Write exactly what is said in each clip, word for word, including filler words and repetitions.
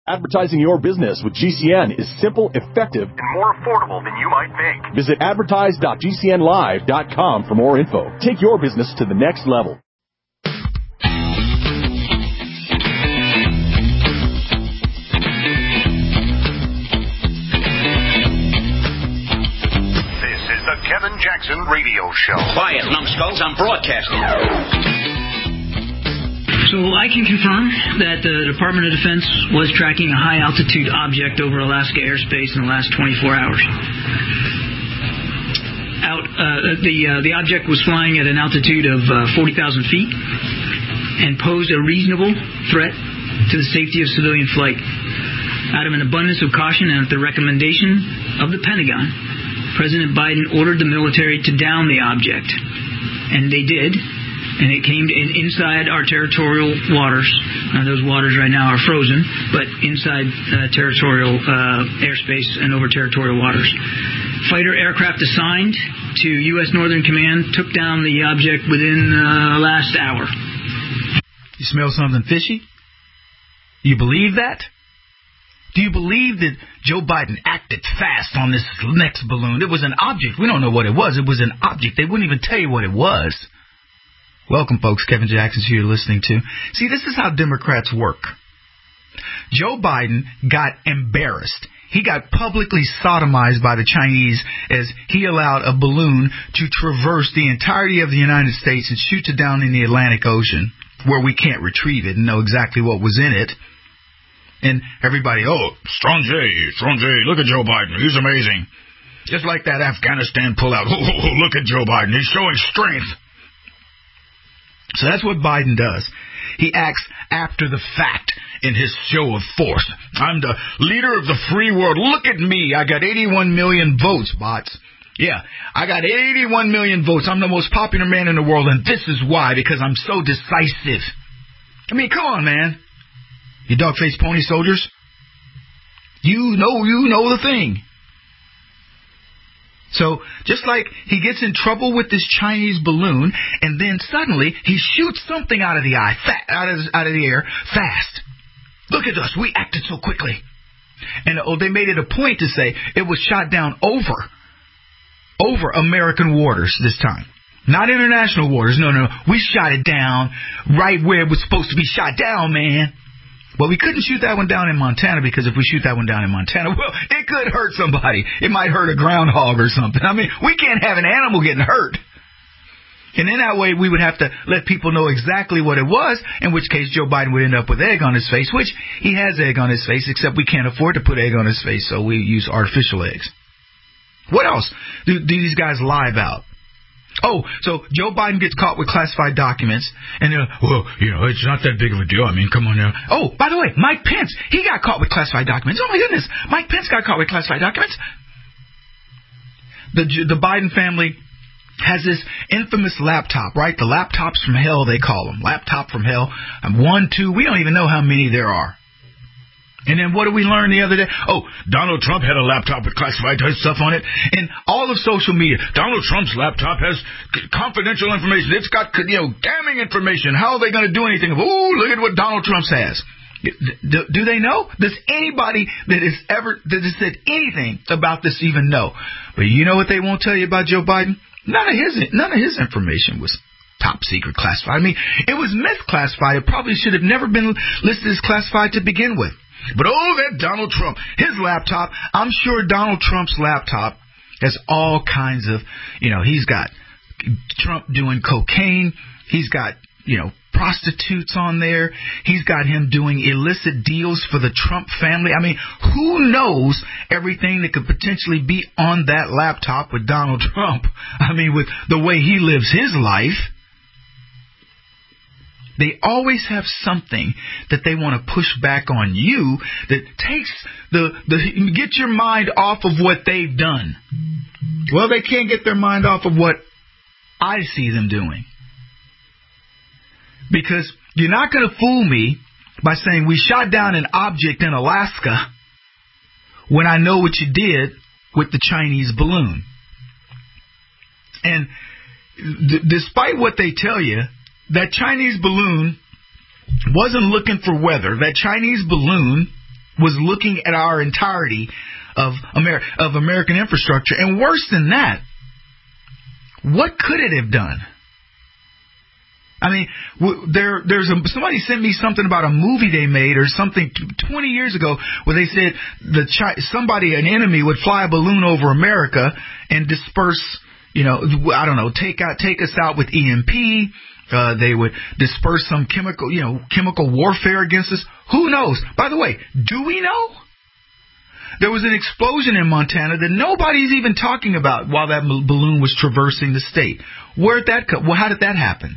Advertising your business with G C N is simple, effective, and more affordable than you might think. Visit advertise dot g c n live dot com for more info. Take your business to the next level. This is the Kevin Jackson Radio Show. Quiet, numbskulls, I'm broadcasting. So I can confirm that the Department of Defense was tracking a high-altitude object over Alaska airspace in the last twenty-four hours. Out, uh, the uh, the object was flying at an altitude of uh, forty thousand feet and posed a reasonable threat to the safety of civilian flight. Out of an abundance of caution and at the recommendation of the Pentagon, President Biden ordered the military to down the object, and they did. And it came in inside our territorial waters. Uh, those waters right now are frozen, but inside uh, territorial uh, airspace and over territorial waters. Fighter aircraft assigned to U S Northern Command took down the object within the uh, last hour. You smell something fishy? You believe that? Do you believe that Joe Biden acted fast on this next balloon? It was an object. We don't know what it was. It was an object. They wouldn't even tell you what it was. Welcome, folks. Kevin Jackson's who you're listening to. See, this is how Democrats work. Joe Biden got embarrassed. He got publicly sodomized by the Chinese as he allowed a balloon to traverse the entirety of the United States and shoot it down in the Atlantic Ocean, where we can't retrieve it and know exactly what was in it. And everybody, oh, Strong J, Strong J, look at Joe Biden. He's amazing. Just like that Afghanistan pullout. Oh, oh, oh, look at Joe Biden. He's showing strength. So that's what Biden does. He acts after the fact in his show of force. I'm the leader of the free world. Look at me. I got eighty-one million votes, bots. Yeah, I got eighty-one million votes. I'm the most popular man in the world, and this is why, because I'm so decisive. I mean, come on, man. You dog-faced pony soldiers. You know, you know the thing. So, just like he gets in trouble with this Chinese balloon, and then suddenly he shoots something out of the eye, fa- out of out of the air, fast. Look at us, we acted so quickly. And oh, they made it a point to say it was shot down over, over American waters this time. Not international waters, no, no, we shot it down right where it was supposed to be shot down, man. Well, we couldn't shoot that one down in Montana because if we shoot that one down in Montana, well, it could hurt somebody. It might hurt a groundhog or something. I mean, we can't have an animal getting hurt. And in that way, we would have to let people know exactly what it was, in which case Joe Biden would end up with egg on his face, which he has egg on his face, except we can't afford to put egg on his face, so we use artificial eggs. What else do, do these guys lie about? Oh, so Joe Biden gets caught with classified documents, and they're like, well, you know, it's not that big of a deal. I mean, come on now. Oh, by the way, Mike Pence, he got caught with classified documents. Oh, my goodness, Mike Pence got caught with classified documents. The the Biden family has this infamous laptop, right? The laptops from hell, they call them. Laptop from hell. One, two, we don't even know how many there are. And then what did we learn the other day? Oh, Donald Trump had a laptop with classified stuff on it. And all of social media, Donald Trump's laptop has confidential information. It's got, you know, damning information. How are they going to do anything? Oh, look at what Donald Trump has. Do, do they know? Does anybody that has ever that has said anything about this even know? But you know what they won't tell you about Joe Biden? None of his none of his information was top secret classified. I mean, it was misclassified. It probably should have never been listed as classified to begin with. But oh, that Donald Trump, his laptop, I'm sure Donald Trump's laptop has all kinds of, you know, he's got Trump doing cocaine. He's got, you know, prostitutes on there. He's got him doing illicit deals for the Trump family. I mean, who knows everything that could potentially be on that laptop with Donald Trump? I mean, with the way he lives his life. They always have something that they want to push back on you that takes the, the get your mind off of what they've done. Well, they can't get their mind off of what I see them doing. Because you're not going to fool me by saying we shot down an object in Alaska when I know what you did with the Chinese balloon. And d- despite what they tell you, that Chinese balloon wasn't looking for weather. That Chinese balloon was looking at our entirety of Amer- of American infrastructure. And worse than that, what could it have done? I mean, there, there's a, somebody sent me something about a movie they made or something twenty years ago where they said the Chi- somebody, an enemy, would fly a balloon over America and disperse, you know, I don't know, take out, take us out with E M P. Uh, they would disperse some chemical, you know, chemical warfare against us. Who knows? By the way, do we know? There was an explosion in Montana that nobody's even talking about while that balloon was traversing the state. Where'd that come? Well, how did that happen?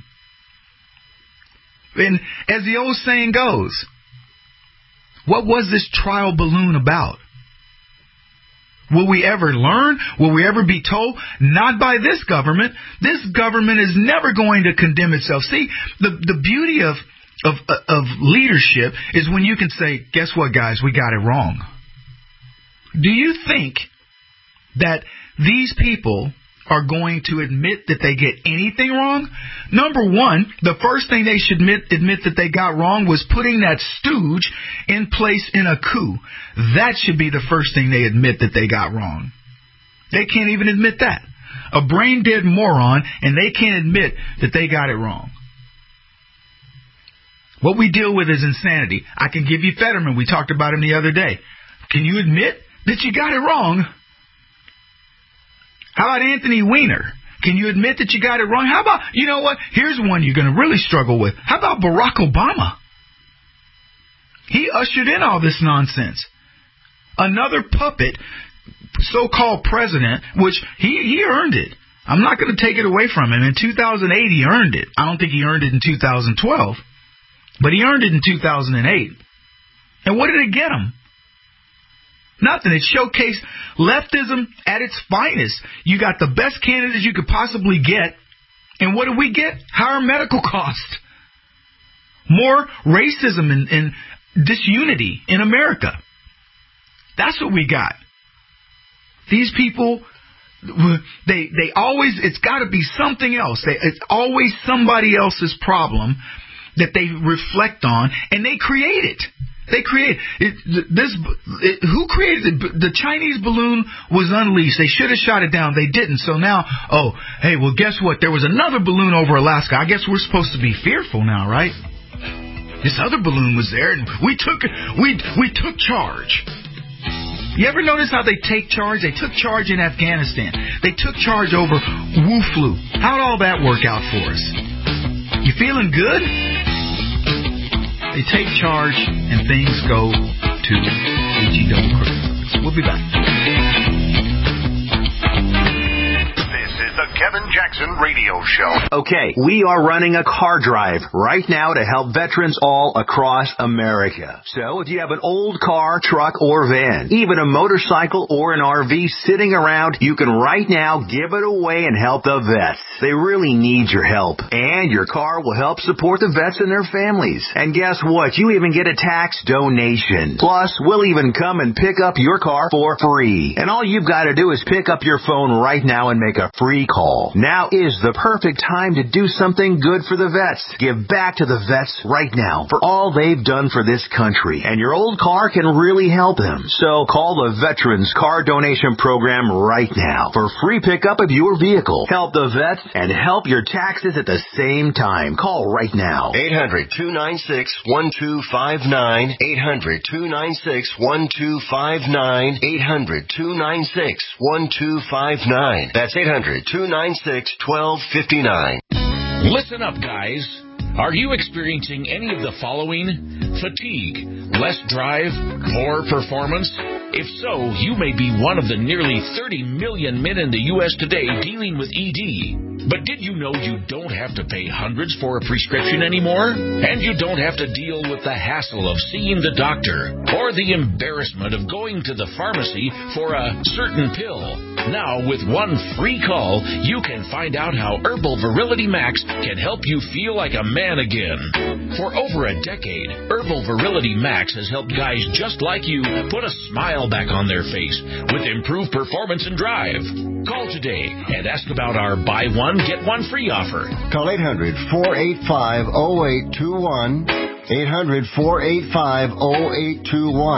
And as the old saying goes, what was this trial balloon about? Will we ever learn? Will we ever be told? Not by this government. This government is never going to condemn itself. See, the, the beauty of, of, of leadership is when you can say, guess what, guys, we got it wrong. Do you think that these people are going to admit that they get anything wrong? Number one, the first thing they should admit, admit that they got wrong was putting that stooge in place in a coup. That should be the first thing they admit that they got wrong. They can't even admit that. A brain-dead moron, and they can't admit that they got it wrong. What we deal with is insanity. I can give you Fetterman. We talked about him the other day. Can you admit that you got it wrong? How about Anthony Weiner? Can you admit that you got it wrong? How about, you know what? Here's one you're going to really struggle with. How about Barack Obama? He ushered in all this nonsense. Another puppet, so-called president, which he, he earned it. I'm not going to take it away from him. In two thousand eight, he earned it. I don't think he earned it in two thousand twelve, but he earned it in two thousand eight. And what did it get him? Nothing. It showcased leftism at its finest. You got the best candidates you could possibly get. And what do we get? Higher medical costs. More racism and, and disunity in America. That's what we got. These people, they they always, it's got to be something else. They, it's always somebody else's problem that they reflect on, and they create it. They create it. This. It, who created it? The Chinese balloon was unleashed. They should have shot it down. They didn't. So now, oh, hey, well, guess what? There was another balloon over Alaska. I guess we're supposed to be fearful now, right? This other balloon was there, and we took we we took charge. You ever notice how they take charge? They took charge in Afghanistan. They took charge over Wu Flu. How'd all that work out for us? You feeling good? They take charge, and things go to H E double crooked. We'll be back. This is the Kevin Jackson Radio Show. Okay, we are running a car drive right now to help veterans all across America. So if you have an old car, truck, or van, even a motorcycle or an R V sitting around, you can right now give it away and help the vets. They really need your help. And your car will help support the vets and their families. And guess what? You even get a tax donation. Plus, we'll even come and pick up your car for free. And all you've got to do is pick up your phone right now and make a free call. Now is the perfect time to do something good for the vets. Give back to the vets right now for all they've done for this country. And your old car can really help them. So call the Veterans Car Donation Program right now for free pickup of your vehicle. Help the vets and help your taxes at the same time. Call right now. eight hundred, two nine six, one two five nine. eight hundred, two nine six, one two five nine. eight hundred, two nine six, one two five nine. That's eight hundred, two nine six, one two five nine. Listen up, guys. Are you experiencing any of the following? Fatigue, less drive, poor performance? If so, you may be one of the nearly thirty million men in the U S today dealing with E D. But did you know you don't have to pay hundreds for a prescription anymore? And you don't have to deal with the hassle of seeing the doctor or the embarrassment of going to the pharmacy for a certain pill. Now, with one free call, you can find out how Herbal Virility Max can help you feel like a man again. For over a decade, Herbal Virility Max has helped guys just like you put a smile back on their face with improved performance and drive. Call today and ask about our buy one, get one free offer. Call eight hundred, four eight five, oh eight two one. eight hundred, four eight five, oh eight two one.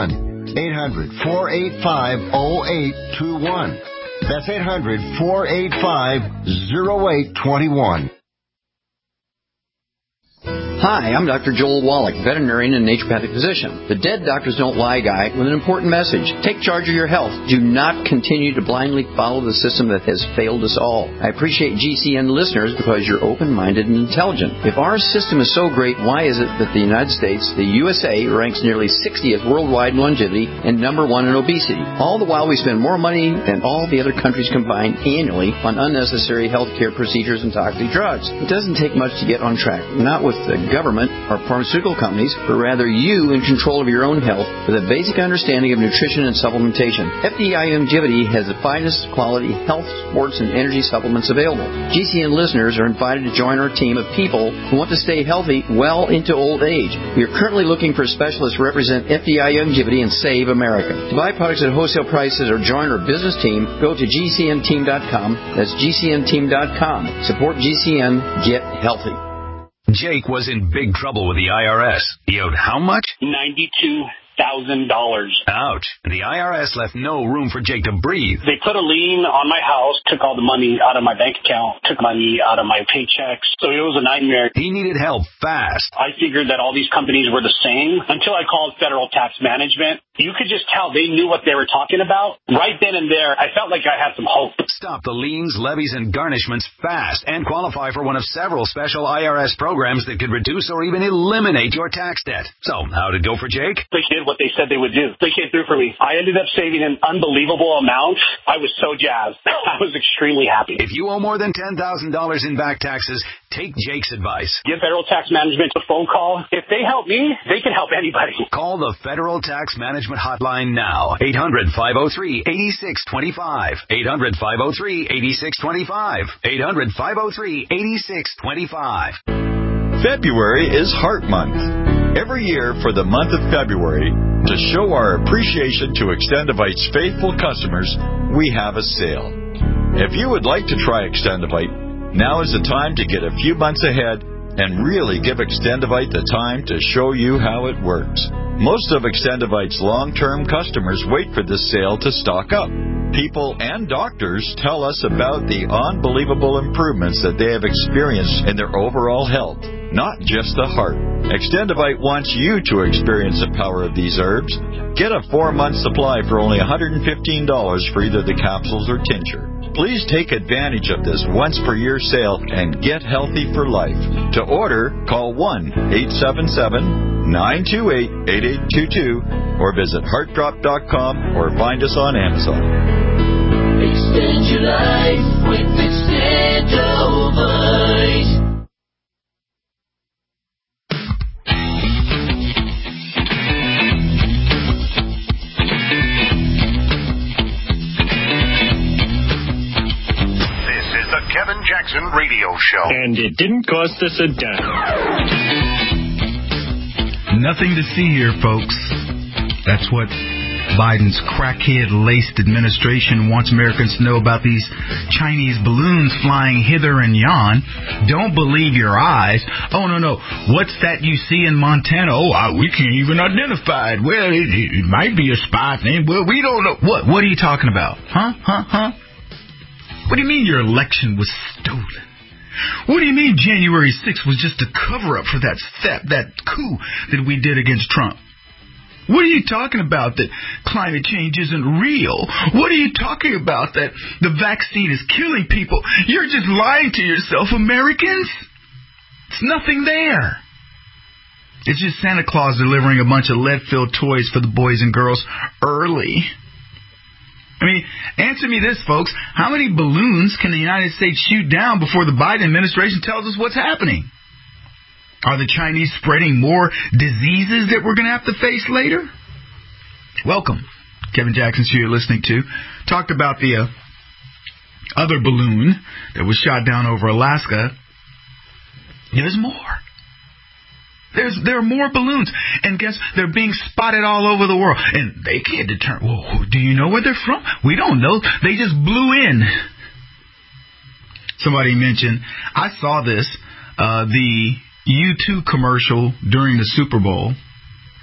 eight hundred, four eight five, oh eight two one. That's eight hundred, four eight five, oh eight two one. Hi, I'm Doctor Joel Wallach, veterinarian and naturopathic physician. The Dead Doctors Don't Lie guy with an important message. Take charge of your health. Do not continue to blindly follow the system that has failed us all. I appreciate G C N listeners because you're open-minded and intelligent. If our system is so great, why is it that the United States, the U S A, ranks nearly sixtieth worldwide in longevity and number one in obesity? All the while we spend more money than all the other countries combined annually on unnecessary health care procedures and toxic drugs. It doesn't take much to get on track. Not with the government or pharmaceutical companies, but rather you in control of your own health with a basic understanding of nutrition and supplementation. F D I Longevity has the finest quality health, sports, and energy supplements available. G C N listeners are invited to join our team of people who want to stay healthy well into old age. We are currently looking for specialists to represent F D I Longevity and Save America. To buy products at wholesale prices or join our business team, go to G C N team dot com. That's G C N team dot com. Support G C N. Get healthy. Jake was in big trouble with the I R S. He owed how much? ninety-two thousand dollars. Ouch. The I R S left no room for Jake to breathe. They put a lien on my house, took all the money out of my bank account, took money out of my paychecks. So it was a nightmare. He needed help fast. I figured that all these companies were the same until I called Federal Tax Management. You could just tell they knew what they were talking about. Right then and there, I felt like I had some hope. Stop the liens, levies, and garnishments fast and qualify for one of several special I R S programs that could reduce or even eliminate your tax debt. So, how'd it go for Jake? They did what they said they would do. They came through for me. I ended up saving an unbelievable amount. I was so jazzed. I was extremely happy. If you owe more than ten thousand dollars in back taxes, take Jake's advice. Give Federal Tax Management a phone call. If they help me, they can help anybody. Call the Federal Tax Management Hotline now. eight hundred, five oh three, eight six two five. eight hundred, five oh three, eight six two five. eight hundred, five oh three, eight six two five. February is Heart Month. Every year for the month of February, to show our appreciation to Extendivite's faithful customers, we have a sale. If you would like to try Extendivite, now is the time to get a few months ahead and really give Extendivite the time to show you how it works. Most of Extendivite's long-term customers wait for this sale to stock up. People and doctors tell us about the unbelievable improvements that they have experienced in their overall health, not just the heart. Extendivite wants you to experience the power of these herbs. Get a four-month supply for only one hundred fifteen dollars for either the capsules or tincture. Please take advantage of this once-per-year sale and get healthy for life. To order, call one eight seven seven, nine two eight, eight eight two two or visit heart drop dot com or find us on Amazon. Extend your life with Extendivite. Kevin Jackson Radio Show. And it didn't cost us a dime. Nothing to see here, folks. That's what Biden's crackhead-laced administration wants Americans to know about these Chinese balloons flying hither and yon. Don't believe your eyes. Oh, no, no. What's that you see in Montana? Oh, uh, we can't even identify it. Well, it, it might be a spy thing. Well, we don't know. What, what are you talking about? Huh? Huh? Huh? What do you mean your election was stolen? What do you mean January sixth was just a cover-up for that theft, that coup that we did against Trump? What are you talking about that climate change isn't real? What are you talking about that the vaccine is killing people? You're just lying to yourself, Americans. It's nothing there. It's just Santa Claus delivering a bunch of lead-filled toys for the boys and girls early. I mean, answer me this, folks. How many balloons can the United States shoot down before the Biden administration tells us what's happening? Are the Chinese spreading more diseases that we're going to have to face later? Welcome. Kevin Jackson's who you're listening to. Talked about the uh, other balloon that was shot down over Alaska. There's more. There's there are more balloons, and guess they're being spotted all over the world, and they can't determine. Well, do you know where they're from? We don't know. They just blew in. Somebody mentioned I saw this uh, the U two commercial during the Super Bowl.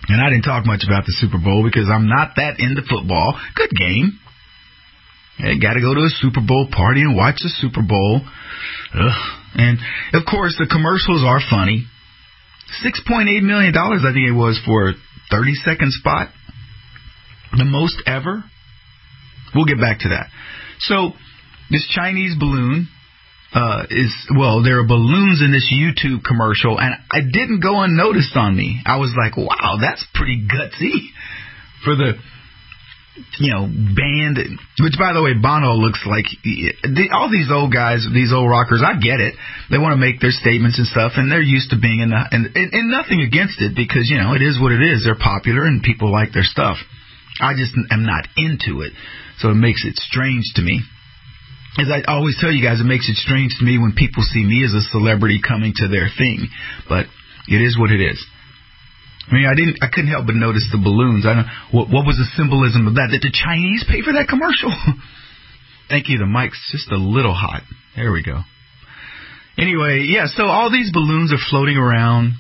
And I didn't talk much about the Super Bowl because I'm not that into football. Good game. Hey, got to go to a Super Bowl party and watch the Super Bowl. Ugh. And, of course, the commercials are funny. six point eight million dollars, I think it was, for a thirty-second spot. The most ever. We'll get back to that. So, this Chinese balloon uh, is, well, there are balloons in this YouTube commercial, and it didn't go unnoticed on me. I was like, wow, that's pretty gutsy for the, you know, band, which, by the way, Bono looks like, the, all these old guys, these old rockers, I get it. They want to make their statements and stuff, and they're used to being in the, and, and, and nothing against it, because, you know, it is what it is. They're popular, and people like their stuff. I just am not into it, so it makes it strange to me. As I always tell you guys, it makes it strange to me when people see me as a celebrity coming to their thing, but it is what it is. I mean, I didn't, I couldn't help but notice the balloons. I don't, what, what was the symbolism of that? Did the Chinese pay for that commercial? Thank you. The mic's just a little hot. There we go. Anyway, yeah. So all these balloons are floating around,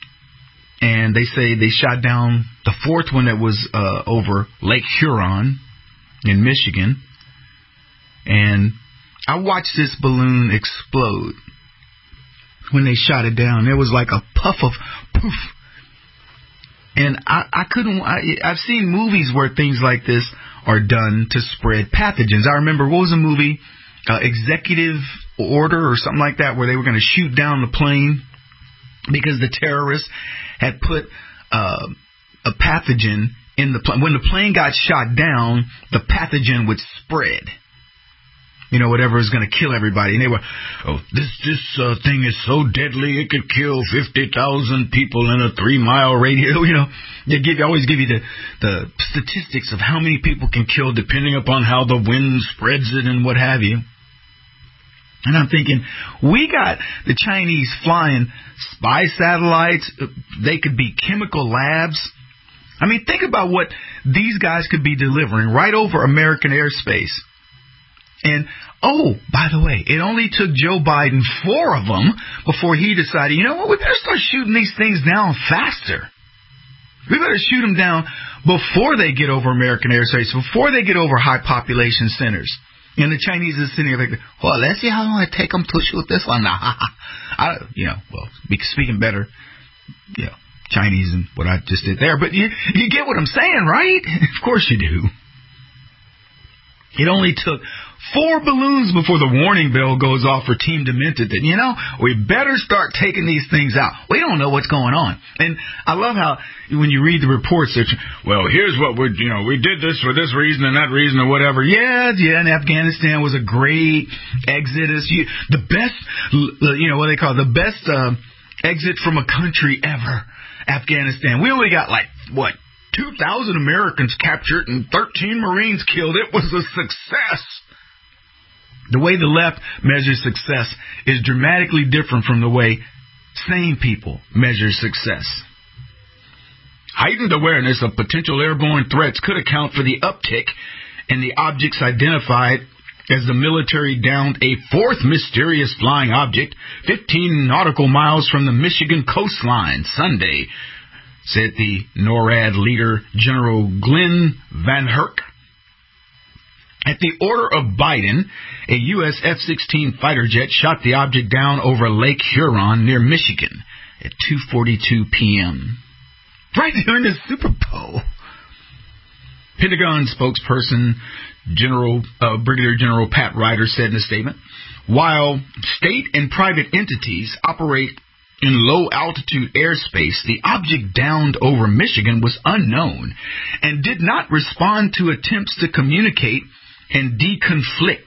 and they say they shot down the fourth one that was uh, over Lake Huron in Michigan, and I watched this balloon explode when they shot it down. There was like a puff of poof. And I, I couldn't, I, I've seen movies where things like this are done to spread pathogens. I remember, what was the movie? Uh, Executive Order or something like that, where they were going to shoot down the plane because the terrorists had put uh, a pathogen in the plane. When the plane got shot down, the pathogen would spread. You know, whatever is going to kill everybody. And they were, oh, this this uh, thing is so deadly, it could kill fifty thousand people in a three-mile radius. You know, they give, always give you the, the statistics of how many people can kill depending upon how the wind spreads it and what have you. And I'm thinking, we got the Chinese flying spy satellites. They could be chemical labs. I mean, think about what these guys could be delivering right over American airspace. And, oh, by the way, it only took Joe Biden four of them before he decided, you know what, we better start shooting these things down faster. We better shoot them down before they get over American airspace, before they get over high population centers. And the Chinese are sitting there like, well, let's see how long it take them to shoot this one. I, you know, well, speaking better, you know, Chinese and what I just did there. But you, you get what I'm saying, right? Of course you do. It only took four balloons before the warning bell goes off for Team Demented that, you know, we better start taking these things out. We don't know what's going on. And I love how when you read the reports that, well, here's what we, you know, we did this for this reason and that reason or whatever. Yeah, yeah, and Afghanistan was a great exodus. You, the best, you know, what they call it, the best uh, exit from a country ever, Afghanistan. We only got like, what? two thousand Americans captured and thirteen Marines killed. It was a success. The way the left measures success is dramatically different from the way sane people measure success. Heightened awareness of potential airborne threats could account for the uptick in the objects identified as the military downed a fourth mysterious flying object fifteen nautical miles from the Michigan coastline Sunday, said the NORAD leader, General Glenn Van Herk. At the order of Biden, a U S F sixteen fighter jet shot the object down over Lake Huron near Michigan at two forty-two p.m. right during the Super Bowl. Pentagon spokesperson General uh, Brigadier General Pat Ryder said in a statement, while state and private entities operate in low-altitude airspace, the object downed over Michigan was unknown and did not respond to attempts to communicate and deconflict.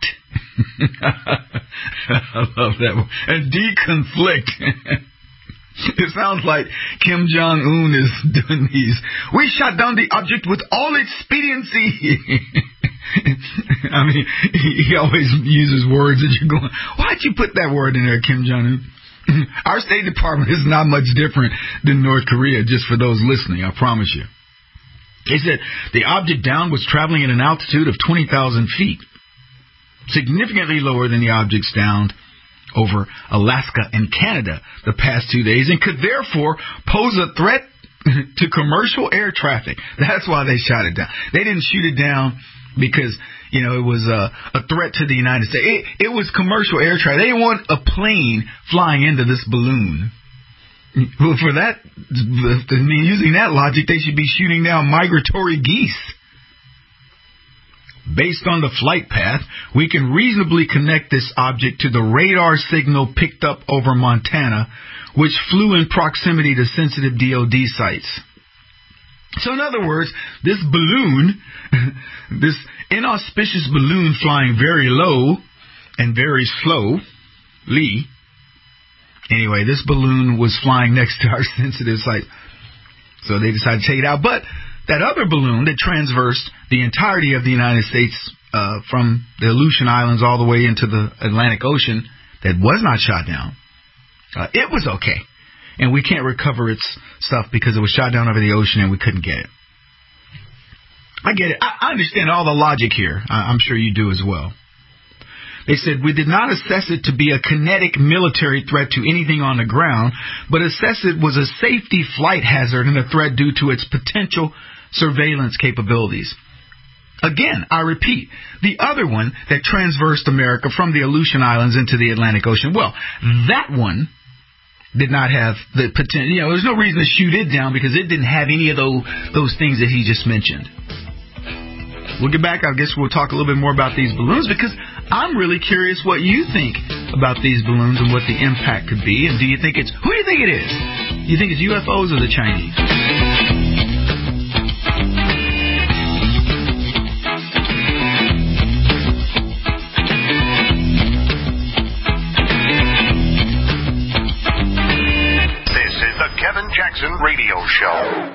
I love that word. And deconflict. It sounds like Kim Jong-un is doing these. We shot down the object with all expediency. I mean, he, he always uses words that you're going, why'd you put that word in there, Kim Jong-un? Our State Department is not much different than North Korea, just for those listening, I promise you. They said the object down was traveling at an altitude of twenty thousand feet, significantly lower than the objects downed over Alaska and Canada the past two days, and could therefore pose a threat to commercial air traffic. That's why they shot it down. They didn't shoot it down because, you know, it was a, a threat to the United States. It, it was commercial air traffic. They didn't want a plane flying into this balloon. Well, for that, I mean, using that logic, they should be shooting down migratory geese. Based on the flight path, we can reasonably connect this object to the radar signal picked up over Montana, which flew in proximity to sensitive D O D sites. So in other words, this balloon, this inauspicious balloon flying very low and very slowly, anyway, this balloon was flying next to our sensitive site, so they decided to take it out. But that other balloon that transversed the entirety of the United States uh, from the Aleutian Islands all the way into the Atlantic Ocean that was not shot down, uh, it was okay. And we can't recover its stuff because it was shot down over the ocean and we couldn't get it. I get it. I understand all the logic here. I'm sure you do as well. They said, we did not assess it to be a kinetic military threat to anything on the ground, but assess it was a safety flight hazard and a threat due to its potential surveillance capabilities. Again, I repeat, the other one that transversed America from the Aleutian Islands into the Atlantic Ocean, well, that one did not have the potential. You know, there's no reason to shoot it down because it didn't have any of those, those things that he just mentioned. We'll get back. I guess we'll talk a little bit more about these balloons because I'm really curious what you think about these balloons and what the impact could be. And do you think it's, who do you think it is? You think it's U F Os or the Chinese? This is the Kevin Jackson Radio Show.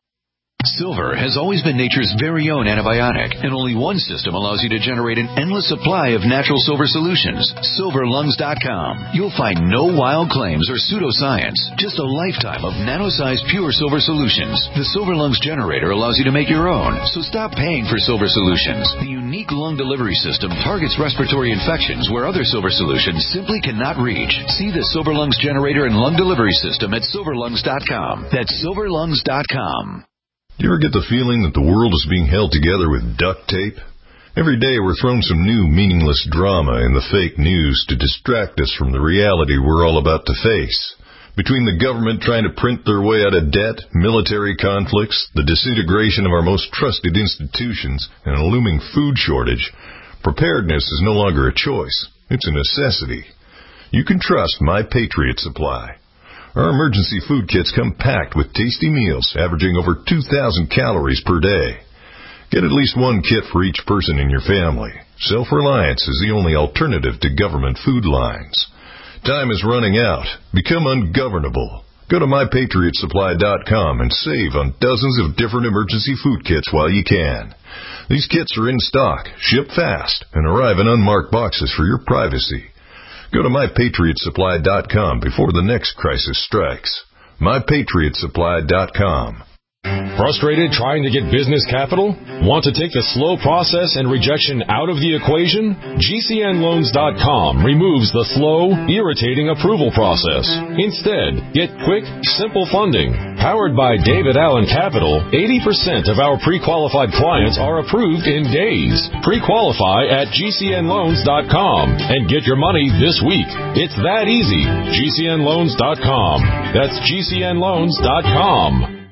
Silver has always been nature's very own antibiotic, and only one system allows you to generate an endless supply of natural silver solutions. silver lungs dot com. You'll find no wild claims or pseudoscience, just a lifetime of nano-sized pure silver solutions. The Silver Lungs generator allows you to make your own, so stop paying for silver solutions. The unique lung delivery system targets respiratory infections where other silver solutions simply cannot reach. See the Silver Lungs generator and lung delivery system at silver lungs dot com. That's silver lungs dot com. Do you ever get the feeling that the world is being held together with duct tape? Every day we're thrown some new meaningless drama in the fake news to distract us from the reality we're all about to face. Between the government trying to print their way out of debt, military conflicts, the disintegration of our most trusted institutions, and a looming food shortage, preparedness is no longer a choice. It's a necessity. You can trust My Patriot Supply. Our emergency food kits come packed with tasty meals, averaging over two thousand calories per day. Get at least one kit for each person in your family. Self-reliance is the only alternative to government food lines. Time is running out. Become ungovernable. Go to my patriot supply dot com and save on dozens of different emergency food kits while you can. These kits are in stock, ship fast, and arrive in unmarked boxes for your privacy. Go to my patriot supply dot com before the next crisis strikes. my patriot supply dot com. Frustrated trying to get business capital? Want to take the slow process and rejection out of the equation? G C N loans dot com removes the slow, irritating approval process. Instead, get quick, simple funding. Powered by David Allen Capital, eighty percent of our pre-qualified clients are approved in days. Pre-qualify at G C N loans dot com and get your money this week. It's that easy. G C N loans dot com. That's G C N loans dot com.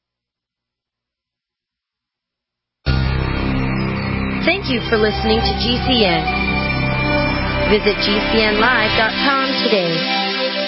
Thank you for listening to G C N. Visit G C N live dot com today.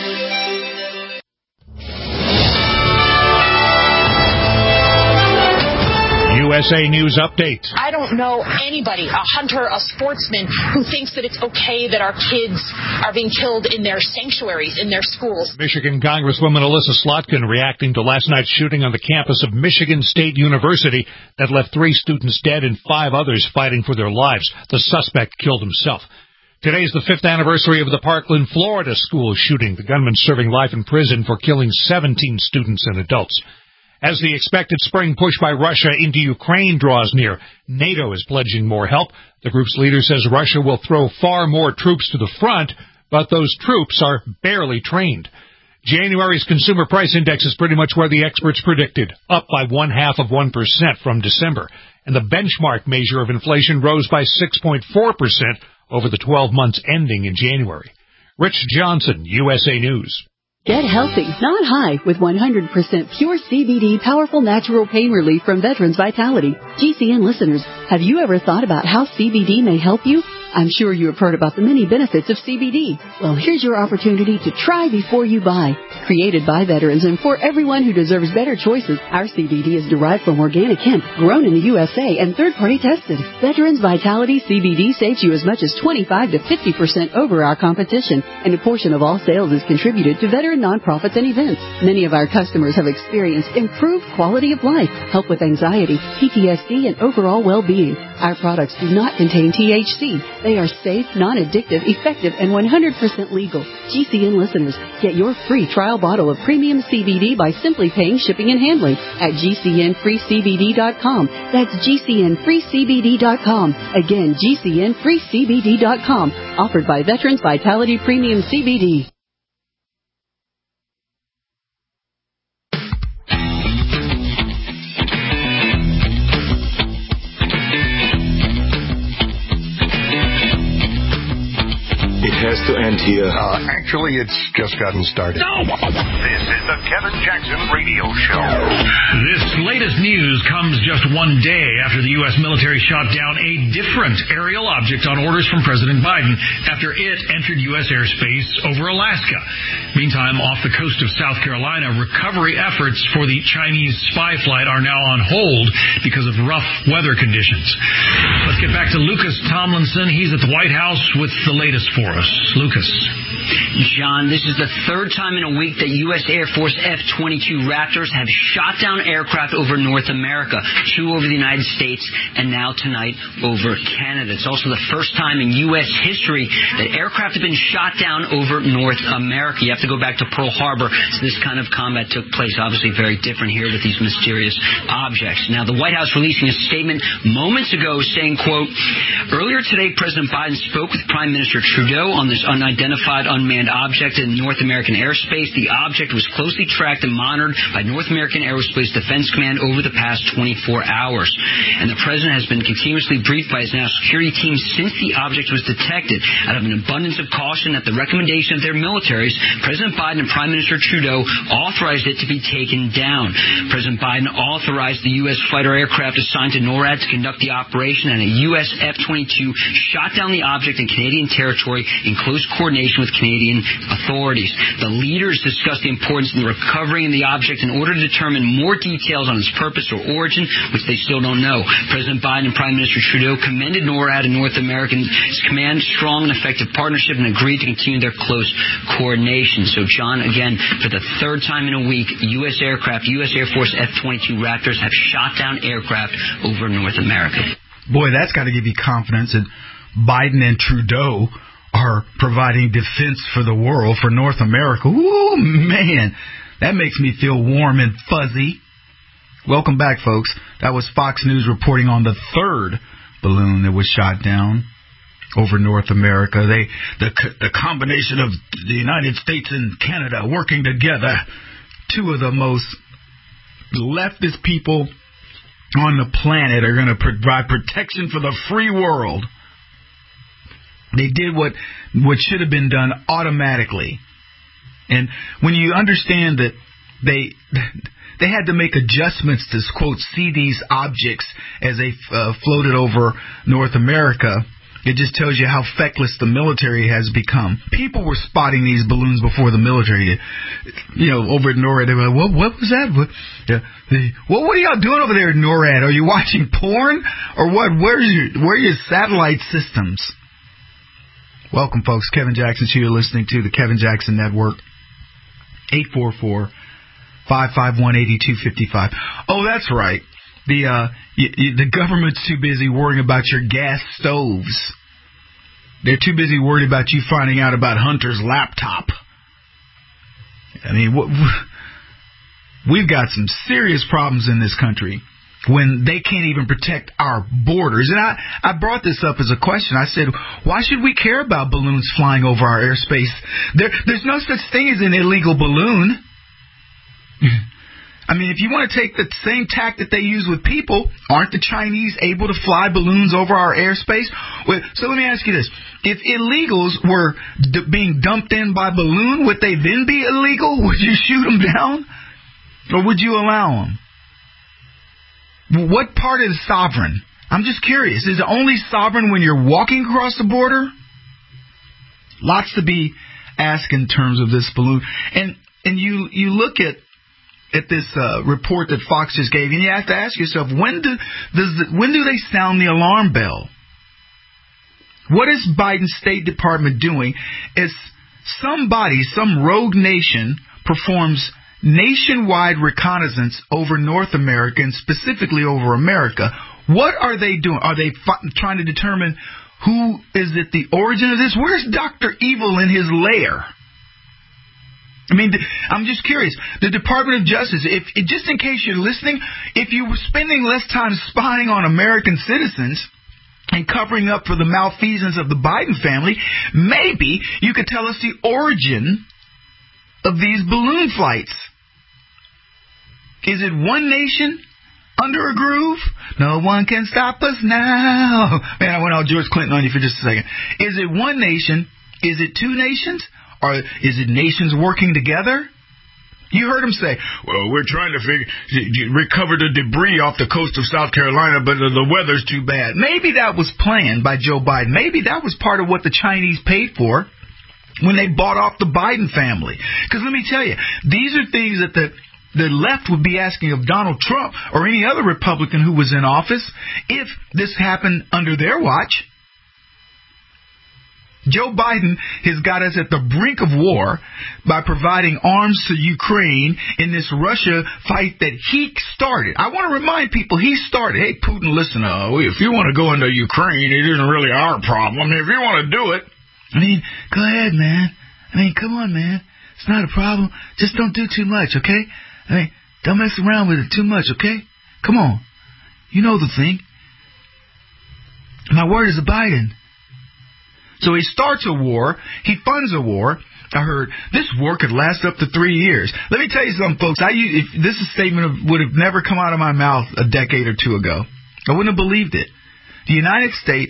U S A News Update. I don't know anybody, a hunter, a sportsman, who thinks that it's okay that our kids are being killed in their sanctuaries, in their schools. Michigan Congresswoman Alyssa Slotkin reacting to last night's shooting on the campus of Michigan State University that left three students dead and five others fighting for their lives. The suspect killed himself. Today is the fifth anniversary of the Parkland, Florida school shooting, the gunman serving life in prison for killing seventeen students and adults. As the expected spring push by Russia into Ukraine draws near, NATO is pledging more help. The group's leader says Russia will throw far more troops to the front, but those troops are barely trained. January's consumer price index is pretty much where the experts predicted, up by one half of one percent from December. And the benchmark measure of inflation rose by six point four percent over the twelve months ending in January. Rich Johnson, U S A News. Get healthy, not high, with one hundred percent pure C B D powerful natural pain relief from Veterans Vitality. G C N listeners, have you ever thought about how C B D may help you? I'm sure you have heard about the many benefits of C B D. Well, here's your opportunity to try before you buy. Created by veterans and for everyone who deserves better choices, our C B D is derived from organic hemp, grown in the U S A, and third-party tested. Veterans Vitality C B D saves you as much as twenty-five to fifty percent over our competition, and a portion of all sales is contributed to veteran nonprofits and events. Many of our customers have experienced improved quality of life, help with anxiety, P T S D, and overall well-being. Our products do not contain T H C. They are safe, non-addictive, effective, and one hundred percent legal. G C N listeners, get your free trial bottle of premium C B D by simply paying shipping and handling at G C N free C B D dot com. That's G C N free C B D dot com. Again, G C N free C B D dot com. Offered by Veterans Vitality Premium C B D. It has to end here. Uh, actually, it's just gotten started. No! This is the Kevin Jackson Radio Show. This latest news comes just one day after the U S military shot down a different aerial object on orders from President Biden after it entered U S airspace over Alaska. Meantime, off the coast of South Carolina, recovery efforts for the Chinese spy flight are now on hold because of rough weather conditions. Let's get back to Lucas Tomlinson. He's at the White House with the latest for us. Lucas. John, this is the third time in a week that U S Air Force F twenty-two Raptors have shot down aircraft over North America, two over the United States, and now tonight over Canada. It's also the first time in U S history that aircraft have been shot down over North America. You have to go back to Pearl Harbor. So this kind of combat took place, obviously very different here with these mysterious objects. Now, the White House releasing a statement moments ago saying, quote, earlier today, President Biden spoke with Prime Minister Trudeau on this unidentified unmanned object in North American airspace. The object was closely tracked and monitored by North American Aerospace Defense Command over the past twenty-four hours. And the president has been continuously briefed by his national security team since the object was detected. Out of an abundance of caution at the recommendation of their militaries, President Biden and Prime Minister Trudeau authorized it to be taken down. President Biden authorized the U S fighter aircraft assigned to NORAD to conduct the operation, and a U S F twenty-two shot down the object in Canadian territory in close coordination with Canadian authorities. The leaders discussed the importance of recovering the object in order to determine more details on its purpose or origin, which they still don't know. President Biden and Prime Minister Trudeau commended NORAD and North American Command strong and effective partnership and agreed to continue their close coordination. So, John, again, for the third time in a week, U S aircraft, U S Air Force F twenty-two Raptors have shot down aircraft over North America. Boy, that's got to give you confidence that Biden and Trudeau are providing defense for the world, for North America. Ooh, man, that makes me feel warm and fuzzy. Welcome back, folks. That was Fox News reporting on the third balloon that was shot down over North America. They, the, the combination of the United States and Canada working together, two of the most leftist people on the planet are going to provide protection for the free world. They did what what should have been done automatically. And when you understand that they they had to make adjustments to, quote, see these objects as they uh, floated over North America, it just tells you how feckless the military has become. People were spotting these balloons before the military did. You know, over at NORAD, they were like, what, what was that? What, yeah, the, what, what are y'all doing over there at NORAD? Are you watching porn? Or what? Where's your, where are your satellite systems? Welcome, folks. Kevin Jackson here, listening to the Kevin Jackson Network. eight four four, five five one, eight two five five. Oh, that's right. The uh, y- y- the government's too busy worrying about your gas stoves. They're too busy worried about you finding out about Hunter's laptop. I mean, what, we've got some serious problems in this country. when they can't even protect our borders. And I, I brought this up as a question. I said, why should we care about balloons flying over our airspace? There, there's no such thing as an illegal balloon. I mean, if you want to take the same tack that they use with people, aren't the Chinese able to fly balloons over our airspace? Well, so let me ask you this. If illegals were d- being dumped in by balloon, would they then be illegal? Would you shoot them down? Or would you allow them? What part is sovereign? I'm just curious. Is it only sovereign when you're walking across the border? Lots to be asked in terms of this balloon. And and you, you look at at this uh, report that Fox just gave, and you have to ask yourself, when do does the, when do they sound the alarm bell? What is Biden's State Department doing? As somebody, some rogue nation, performs nationwide reconnaissance over North America and specifically over America, what are they doing? Are they f- trying to determine who is at the origin of this? Where's Doctor Evil in his lair? I mean, I'm just curious. The Department of Justice, if just in case you're listening, if you were spending less time spying on American citizens and covering up for the malfeasance of the Biden family, maybe you could tell us the origin of these balloon flights. Is it one nation under a groove? No one can stop us now. Man, I went all George Clinton on you for just a second. Is it one nation? Is it two nations? Or is it nations working together? You heard him say, well, we're trying to figure, recover the debris off the coast of South Carolina, but the weather's too bad. Maybe that was planned by Joe Biden. Maybe that was part of what the Chinese paid for when they bought off the Biden family. Because let me tell you, these are things that the the left would be asking of Donald Trump or any other Republican who was in office if this happened under their watch. Joe Biden has got us at the brink of war by providing arms to Ukraine in this Russia fight that he started. I want to remind people he started. Hey, Putin, listen, uh, if you want to go into Ukraine, it isn't really our problem. I mean, if you want to do it, I mean, go ahead, man. I mean, come on, man. It's not a problem. Just don't do too much, okay? I mean, don't mess around with it too much, okay? Come on. You know the thing. My word is a Biden. So he starts a war. He funds a war. I heard this war could last up to three years. Let me tell you something, folks. I if this statement would have never come out of my mouth a decade or two ago. I wouldn't have believed it. The United States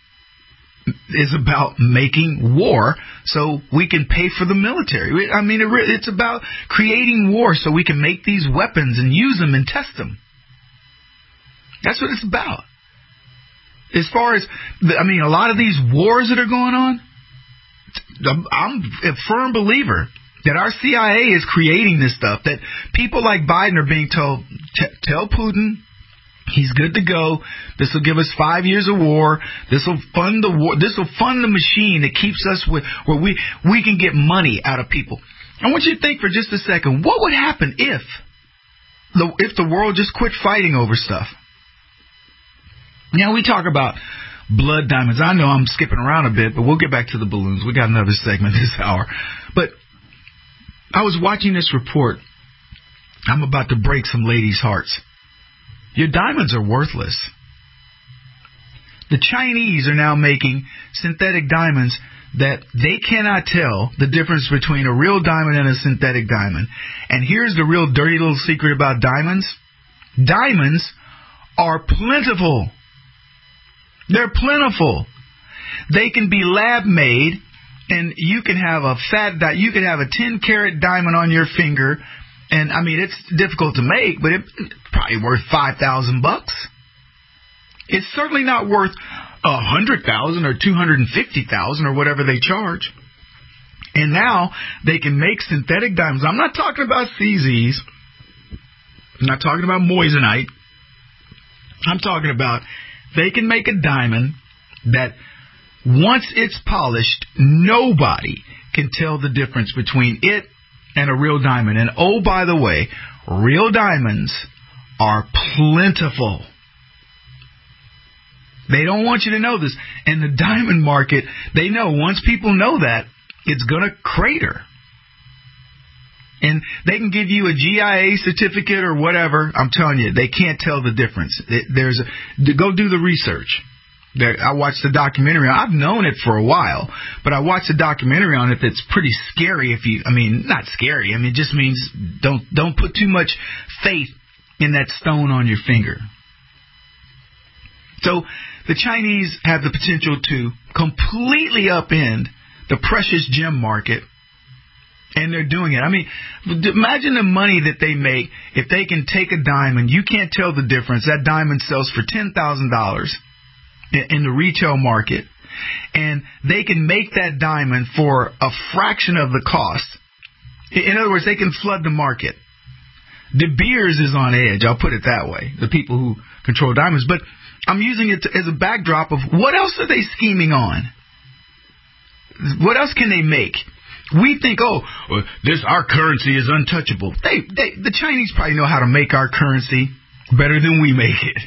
is about making war so we can pay for the military. I mean, it, it's about creating war so we can make these weapons and use them and test them. That's what it's about. As far as, I mean, a lot of these wars that are going on, I'm a firm believer that our C I A is creating this stuff, that people like Biden are being told, tell Putin he's good to go. This will give us five years of war. This will fund the war. This will fund the machine that keeps us with where we, we can get money out of people. I want you to think for just a second, what would happen if the, if the world just quit fighting over stuff? Now, we talk about blood diamonds. I know I'm skipping around a bit, but we'll get back to the balloons. We got another segment this hour. But I was watching this report. I'm about to break some ladies' hearts. Your diamonds are worthless. The Chinese are now making synthetic diamonds that they cannot tell the difference between a real diamond and a synthetic diamond. And here's the real dirty little secret about diamonds. Diamonds are plentiful. They're plentiful. They can be lab made, and you can have a fat di- you can have a ten carat diamond on your finger, and I mean it's difficult to make, but it's probably worth five thousand bucks. It's certainly not worth a hundred thousand or two hundred and fifty thousand or whatever they charge. And now they can make synthetic diamonds. I'm not talking about C Zs. I'm not talking about moissanite. I'm talking about they can make a diamond that once it's polished, nobody can tell the difference between it and a real diamond. And oh, by the way, real diamonds are plentiful. They don't want you to know this. And the diamond market, they know once people know that, it's going to crater. And they can give you a G I A certificate or whatever. I'm telling you, they can't tell the difference. There's a, go do the research. There, I watched the documentary. I've known it for a while, but I watched the documentary on it. It's pretty scary. If you, I mean, not scary. I mean, it just means don't don't put too much faith in that stone on your finger. So the Chinese have the potential to completely upend the precious gem market. And they're doing it. I mean, imagine the money that they make if they can take a diamond. You can't tell the difference. That diamond sells for ten thousand dollars in the retail market. And they can make that diamond for a fraction of the cost. In other words, they can flood the market. De Beers is on edge. I'll put it that way. The people who control diamonds. But I'm using it as a backdrop of what else are they scheming on? What else can they make? We think, oh, well, this our currency is untouchable. They, they, the Chinese probably know how to make our currency better than we make it.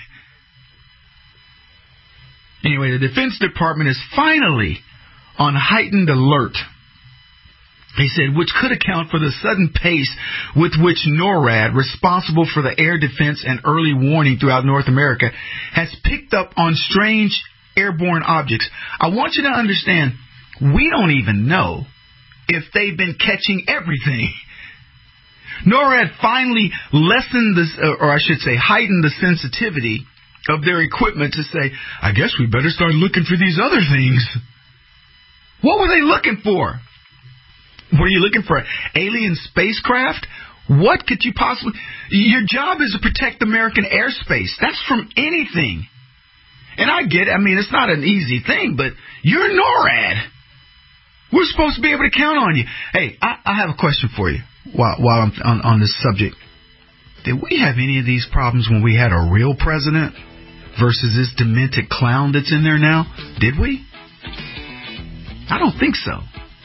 Anyway, the Defense Department is finally on heightened alert. They said, which could account for the sudden pace with which NORAD, responsible for the air defense and early warning throughout North America, has picked up on strange airborne objects. I want you to understand, we don't even know if they've been catching everything. NORAD finally lessened this, or I should say heightened the sensitivity of their equipment to say, I guess we better start looking for these other things. What were they looking for? Were you looking for an alien spacecraft? What could you possibly... Your job is to protect American airspace. That's from anything. And I get it. I mean, it's not an easy thing, but you're NORAD. We're supposed to be able to count on you. Hey, I, I have a question for you while, while I'm on, on this subject. Did we have any of these problems when we had a real president versus this demented clown that's in there now? Did we? I don't think so.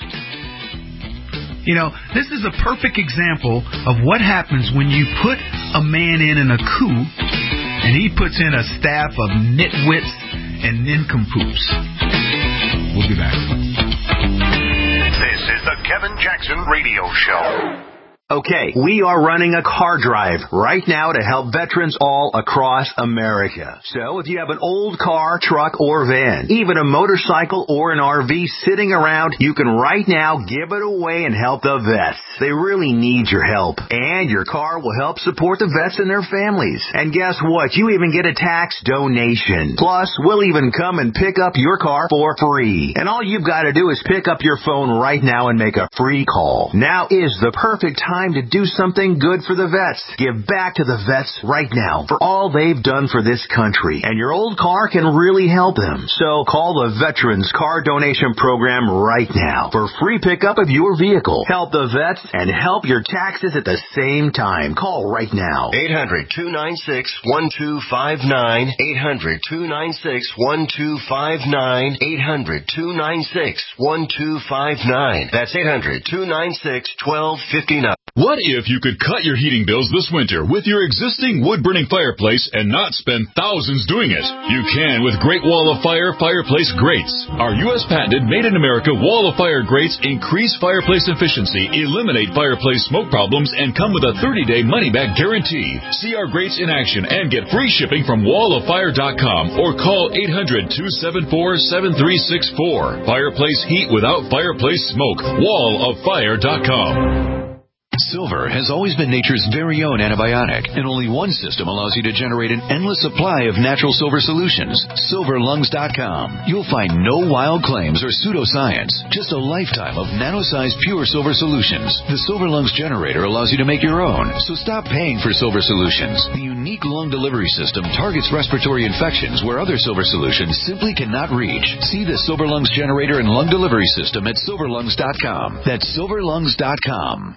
You know, this is a perfect example of what happens when you put a man in in a coup and he puts in a staff of nitwits and nincompoops. We'll be back. This is the Kevin Jackson Radio Show. Okay, we are running a car drive right now to help veterans all across America. So if you have an old car, truck, or van, even a motorcycle or an R V sitting around, you can right now give it away and help the vets. They really need your help. And your car will help support the vets and their families. And guess what? You even get a tax donation. Plus, we'll even come and pick up your car for free. And all you've got to do is pick up your phone right now and make a free call. Now is the perfect time to do something good for the vets. Give back to the vets right now for all they've done for this country. And your old car can really help them. So call the Veterans Car Donation Program right now for free pickup of your vehicle. Help the vets and help your taxes at the same time. Call right now. eight hundred, two nine six, one two five nine. eight hundred, two nine six, one two five nine. eight hundred, two nine six, one two five nine. That's eight hundred, two nine six, one two five nine. What if you could cut your heating bills this winter with your existing wood-burning fireplace and not spend thousands doing it? You can with Great Wall of Fire fireplace grates. Our U S patented made-in-America Wall of Fire grates increase fireplace efficiency, eliminate fireplace smoke problems, and come with a thirty-day money-back guarantee. See our grates in action and get free shipping from wall of fire dot com or call eight hundred, two seven four, seven three six four. Fireplace heat without fireplace smoke. wall of fire dot com. Silver has always been nature's very own antibiotic, and only one system allows you to generate an endless supply of natural silver solutions. silver lungs dot com. You'll find no wild claims or pseudoscience, just a lifetime of nano-sized pure silver solutions. The Silver Lungs generator allows you to make your own, so stop paying for silver solutions. The unique lung delivery system targets respiratory infections where other silver solutions simply cannot reach. See the Silver Lungs generator and lung delivery system at silver lungs dot com. That's silver lungs dot com.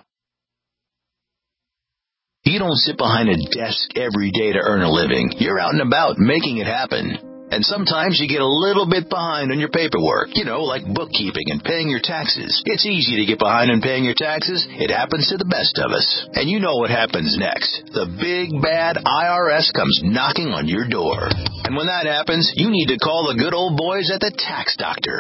You don't sit behind a desk every day to earn a living. You're out and about making it happen. And sometimes you get a little bit behind on your paperwork, you know, like bookkeeping and paying your taxes. It's easy to get behind on paying your taxes. It happens to the best of us. And you know what happens next. The big, bad I R S comes knocking on your door. And when that happens, you need to call the good old boys at the Tax Doctor.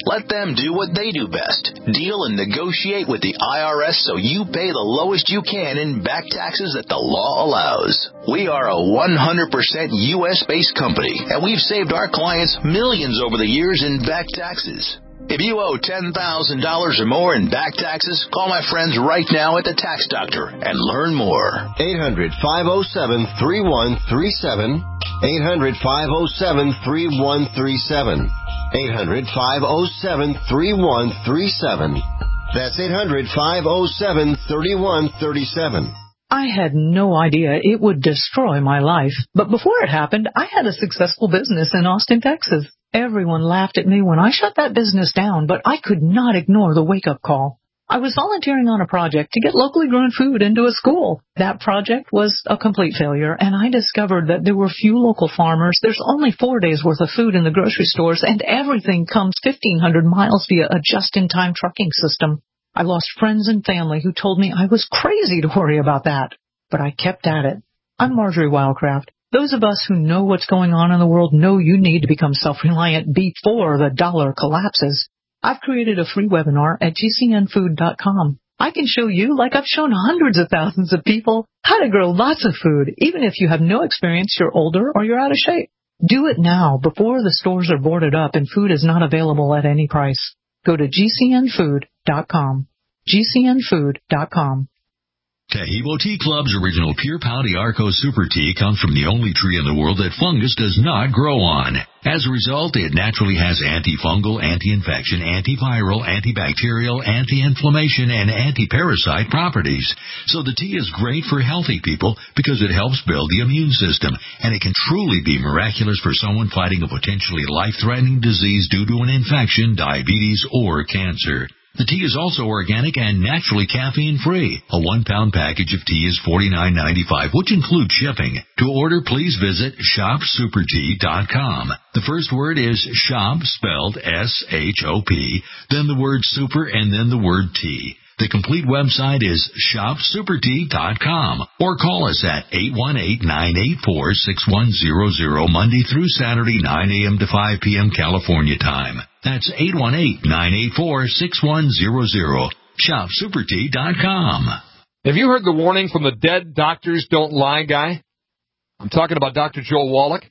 Let them do what they do best. Deal and negotiate with the I R S so you pay the lowest you can in back taxes that the law allows. We are a one hundred percent U S-based company, and we've saved our clients millions over the years in back taxes. If you owe ten thousand dollars or more in back taxes, call my friends right now at the Tax Doctor and learn more. eight hundred, five oh seven, three one three seven. eight hundred, five oh seven, three one three seven. eight hundred, five oh seven, three one three seven. That's eight hundred, five oh seven, three one three seven. I had no idea it would destroy my life. But before it happened, I had a successful business in Austin, Texas. Everyone laughed at me when I shut that business down, but I could not ignore the wake-up call. I was volunteering on a project to get locally grown food into a school. That project was a complete failure, and I discovered that there were few local farmers. There's only four days' worth of food in the grocery stores, and everything comes fifteen hundred miles via a just-in-time trucking system. I lost friends and family who told me I was crazy to worry about that, but I kept at it. I'm Marjorie Wildcraft. Those of us who know what's going on in the world know you need to become self-reliant before the dollar collapses. I've created a free webinar at G C N food dot com. I can show you, like I've shown hundreds of thousands of people, how to grow lots of food, even if you have no experience, you're older, or you're out of shape. Do it now before the stores are boarded up and food is not available at any price. Go to G C N food dot com. G C N food dot com. Taheebo Tea Club's original Pure Pau Arco Super Tea comes from the only tree in the world that fungus does not grow on. As a result, it naturally has antifungal, anti-infection, antiviral, antibacterial, anti-inflammation, and anti-parasite properties. So the tea is great for healthy people because it helps build the immune system, and it can truly be miraculous for someone fighting a potentially life-threatening disease due to an infection, diabetes, or cancer. The tea is also organic and naturally caffeine-free. A one-pound package of tea is forty-nine ninety-five, which includes shipping. To order, please visit shop super tea dot com. The first word is shop, spelled S H O P, then the word super, and then the word tea. The complete website is shop super tea dot com, or call us at eight one eight, nine eight four, six one zero zero Monday through Saturday, nine a.m. to five p.m. California time. That's eight one eight, nine eight four, six one zero zero. shop super tea dot com. Have you heard the warning from the Dead Doctors Don't Lie guy? I'm talking about Doctor Joel Wallach.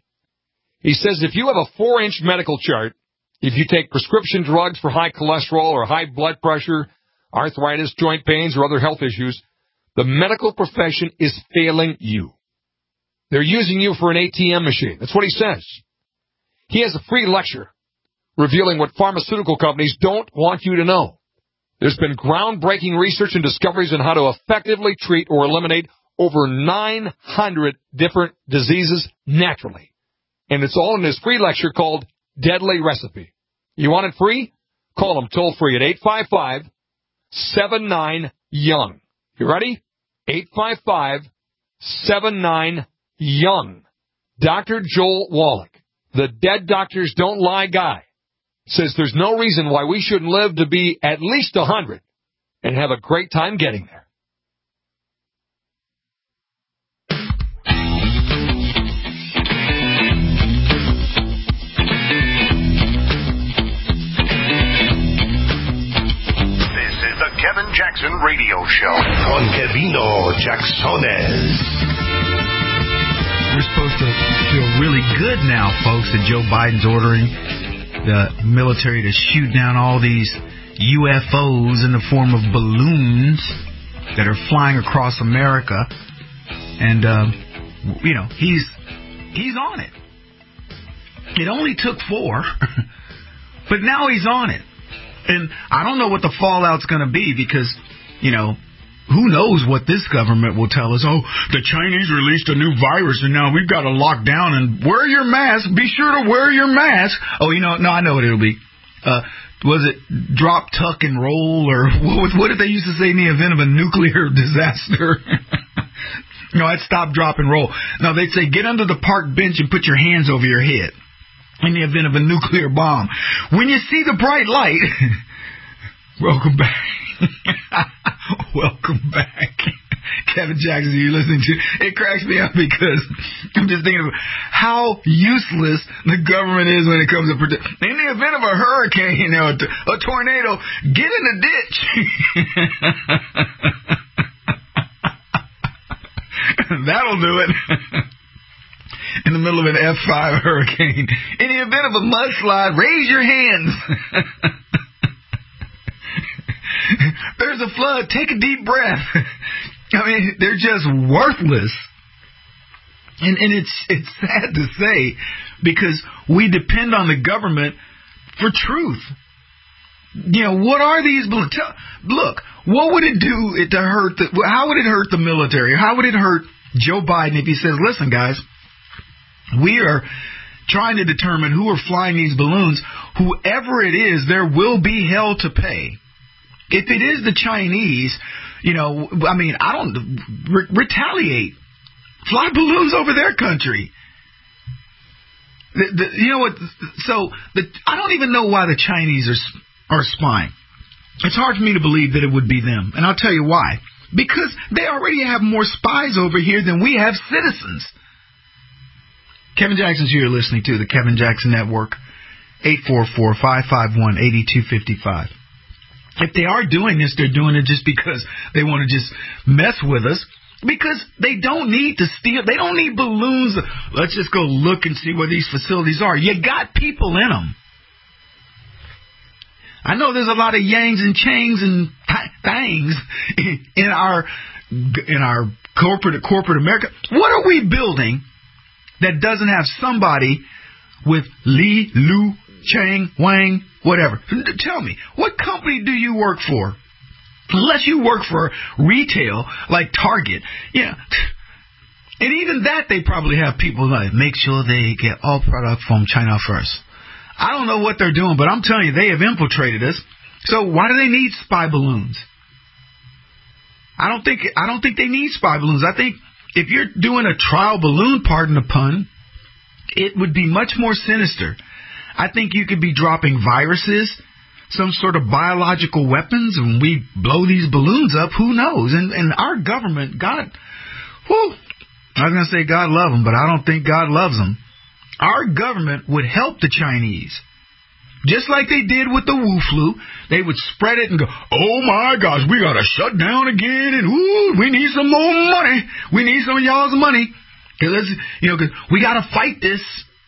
He says if you have a four-inch medical chart, if you take prescription drugs for high cholesterol or high blood pressure, arthritis, joint pains, or other health issues, the medical profession is failing you. They're using you for an A T M machine. That's what he says. He has a free lecture revealing what pharmaceutical companies don't want you to know. There's been groundbreaking research and discoveries on how to effectively treat or eliminate over nine hundred different diseases naturally. And it's all in his free lecture called Deadly Recipe. You want it free? Call him toll free at eight five five, seven nine, young. You ready? eight five five, seven nine, young. Doctor Joel Wallach, the Dead Doctors Don't Lie guy, says there's no reason why we shouldn't live to be at least one hundred and have a great time getting there. Kevin Jackson Radio Show con Kevino Jacksones. We're supposed to feel really good now, folks, that Joe Biden's ordering the military to shoot down all these U F Os in the form of balloons that are flying across America. And, uh, you know, he's he's on it. It only took four, but now he's on it. And I don't know what the fallout's going to be because, you know, who knows what this government will tell us. Oh, the Chinese released a new virus and now we've got to lock down and wear your mask. Be sure to wear your mask. Oh, you know, no, I know what it'll be. Uh, was it drop, tuck, and roll? Or what, what did they used to say in the event of a nuclear disaster? No, I'd stop, drop, and roll. No, they'd say get under the park bench and put your hands over your head. In the event of a nuclear bomb. When you see the bright light, welcome back. Welcome back. Kevin Jackson, you're listening to, it cracks me up because I'm just thinking of how useless the government is when it comes to protect. In the event of a hurricane or a, a tornado, get in the ditch. That'll do it. In the middle of an F five hurricane. In the event of a mudslide, raise your hands. There's a flood. Take a deep breath. I mean, they're just worthless. And and it's it's sad to say because we depend on the government for truth. You know, what are these? Tell, look, what would it do to hurt the, how would it hurt the military? How would it hurt Joe Biden if he says, listen, guys, we are trying to determine who are flying these balloons. Whoever it is, there will be hell to pay. If it is the Chinese, you know, I mean, I don't re- retaliate. Fly balloons over their country. The, the, you know what? So the, I don't even know why the Chinese are are spying. It's hard for me to believe that it would be them, and I'll tell you why. Because they already have more spies over here than we have citizens. Kevin Jackson's here listening to the Kevin Jackson Network. eight four four, five five one, eight two five five. If they are doing this, they're doing it just because they want to just mess with us. Because they don't need to steal. They don't need balloons. Let's just go look and see where these facilities are. You got people in them. I know there's a lot of yangs and changs and things in our in our corporate corporate America. What are we building that doesn't have somebody with Li, Lu, Chang, Wang, whatever? Tell me, what company do you work for? Unless you work for retail like Target, yeah. And even that, they probably have people like make sure they get all product from China first. I don't know what they're doing, but I'm telling you, they have infiltrated us. So why do they need spy balloons? I don't think I don't think they need spy balloons. I think if you're doing a trial balloon, pardon the pun, it would be much more sinister. I think you could be dropping viruses, some sort of biological weapons, and we blow these balloons up, who knows? And and our government, God, whew, I was going to say God love them, but I don't think God loves them. Our government would help the Chinese. Just like they did with the Wu flu, they would spread it and go, oh my gosh, we got to shut down again, and ooh, we need some more money. We need some of y'all's money. Cause you know, cause we got to fight this.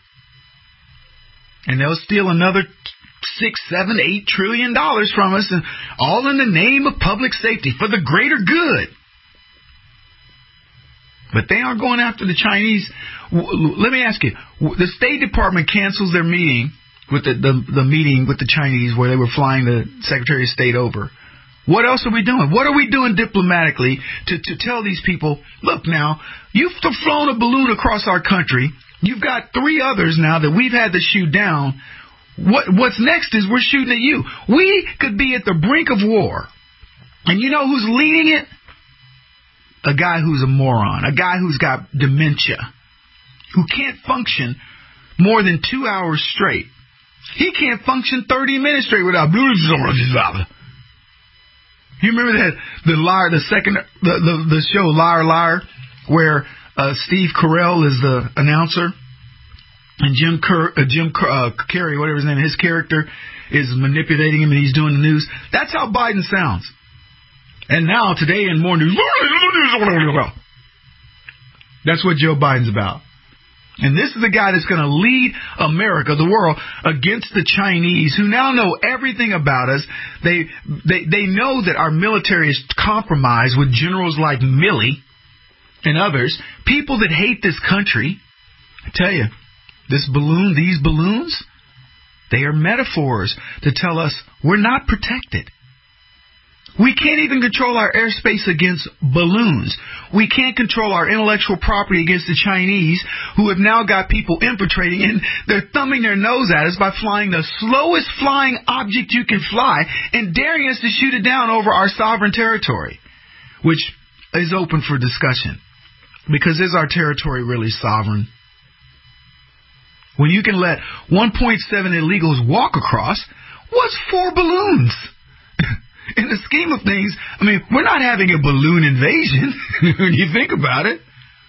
And they'll steal another six, seven, eight trillion dollars from us, and all in the name of public safety for the greater good. But they aren't going after the Chinese. Let me ask you: the State Department cancels their meeting with the, the the meeting with the Chinese where they were flying the Secretary of State over. What else are we doing? What are we doing diplomatically to to tell these people? Look, now you've flown a balloon across our country. You've got three others now that we've had to shoot down. What what's next is we're shooting at you. We could be at the brink of war. And you know who's leading it? A guy who's a moron. A guy who's got dementia. Who can't function more than two hours straight. He can't function thirty minutes straight without... You remember that the liar, the second, the, the, the show Liar Liar, where uh, Steve Carell is the announcer? And Jim Cur- uh, Jim uh, Carrey, whatever his name, his character is manipulating him and he's doing the news. That's how Biden sounds. And now, today in more news, that's what Joe Biden's about. And this is the guy that's going to lead America, the world, against the Chinese, who now know everything about us. They they they know that our military is compromised with generals like Milley and others, people that hate this country. I tell you, this balloon, these balloons, they are metaphors to tell us we're not protected. We can't even control our airspace against balloons. We can't control our intellectual property against the Chinese, who have now got people infiltrating, and they're thumbing their nose at us by flying the slowest flying object you can fly and daring us to shoot it down over our sovereign territory, which is open for discussion. Because is our territory really sovereign? When you can let one point seven illegals walk across, what's four balloons? in the scheme of things, I mean, we're not having a balloon invasion when you think about it.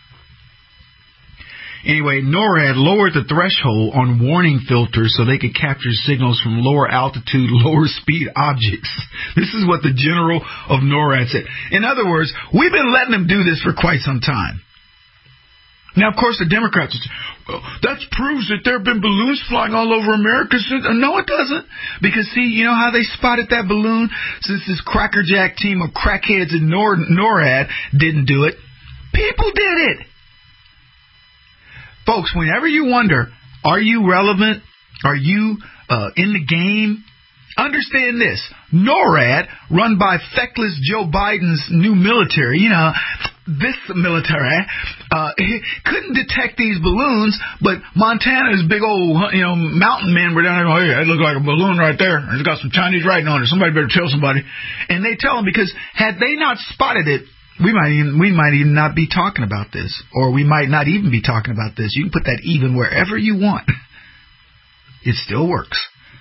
Anyway, NORAD lowered the threshold on warning filters so they could capture signals from lower altitude, lower speed objects. This is what the general of NORAD said. In other words, we've been letting them do this for quite some time. Now, of course, the Democrats say, well, that proves that there have been balloons flying all over America. No, it doesn't. Because, see, you know how they spotted that balloon? Since this crackerjack team of crackheads in Nor- NORAD didn't do it, people did it. Folks, whenever you wonder, are you relevant? Are you uh, in the game? Understand this. NORAD, run by feckless Joe Biden's new military, you know, this military, uh, couldn't detect these balloons, but Montana's big old, you know, mountain men were down there going, hey, that looks like a balloon right there. It's got some Chinese writing on it. Somebody better tell somebody. And they tell them, because had they not spotted it, We might even we might even not be talking about this, or we might not even be talking about this. You can put that even wherever you want. It still works.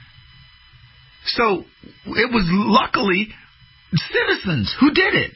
So it was luckily citizens who did it.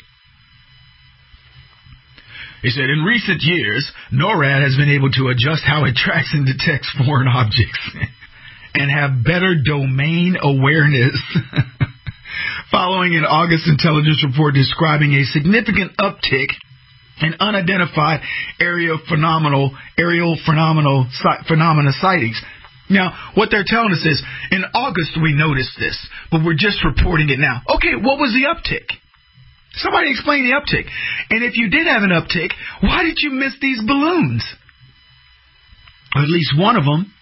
He said, in recent years, NORAD has been able to adjust how it tracks and detects foreign objects and have better domain awareness. Following an August intelligence report describing a significant uptick in unidentified aerial phenomenal aerial phenomenal phenomena sightings. Now, what they're telling us is, in August we noticed this, but we're just reporting it now. Okay, what was the uptick? Somebody explain the uptick. And if you did have an uptick, why did you miss these balloons? Or at least one of them.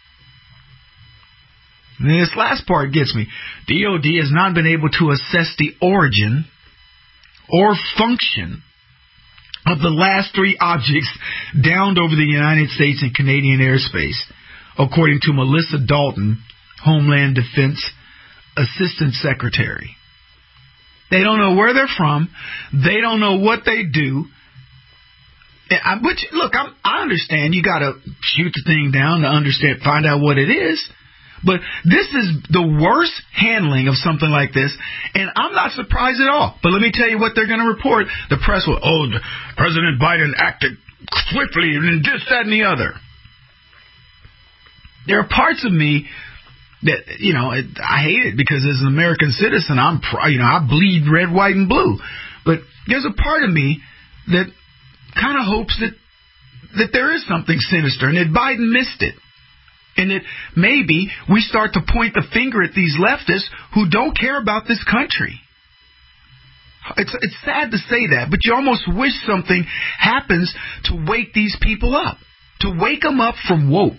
And this last part gets me. D O D has not been able to assess the origin or function of the last three objects downed over the United States and Canadian airspace, according to Melissa Dalton, Homeland Defense Assistant Secretary. They don't know where they're from. They don't know what they do. Which, look, I'm, I understand you got to shoot the thing down to understand, find out what it is. But this is the worst handling of something like this, and I'm not surprised at all. But let me tell you what they're going to report. The press will, oh, President Biden acted swiftly and this, that, and the other. There are parts of me that, you know, it, I hate it because as an American citizen, I'm, you know, I bleed red, white, and blue. But there's a part of me that kind of hopes that that there is something sinister and that Biden missed it. And that maybe we start to point the finger at these leftists who don't care about this country. It's it's sad to say that, but you almost wish something happens to wake these people up, to wake them up from woke.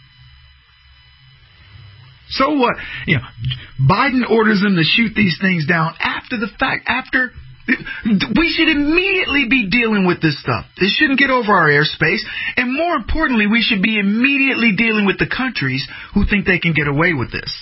So what? You know, Biden orders them to shoot these things down after the fact, after... We should immediately be dealing with this stuff. This shouldn't get over our airspace. And more importantly, we should be immediately dealing with the countries who think they can get away with this.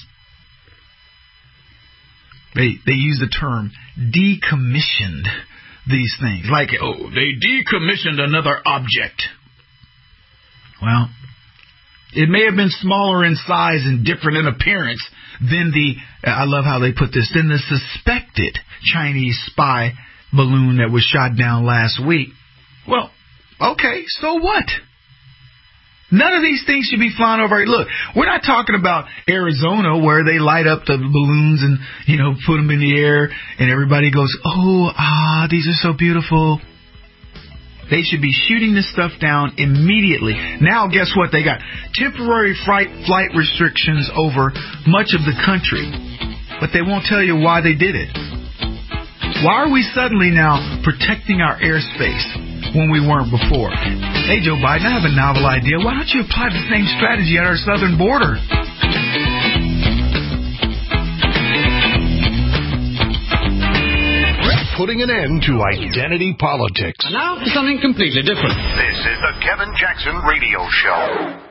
They they use the term decommissioned these things. Like, oh, they decommissioned another object. Well, it may have been smaller in size and different in appearance than the, I love how they put this, than the suspected Chinese spy balloon that was shot down last week. Well, okay, so what? None of these things should be flying over. Look, we're not talking about Arizona where they light up the balloons and, you know, put them in the air and everybody goes, oh, ah, these are so beautiful. They should be shooting this stuff down immediately. Now, guess what? They got temporary flight, flight restrictions over much of the country. But they won't tell you why they did it. Why are we suddenly now protecting our airspace when we weren't before? Hey, Joe Biden, I have a novel idea. Why don't you apply the same strategy at our southern border? Putting an end to identity politics. And now for something completely different. This is the Kevin Jackson Radio Show.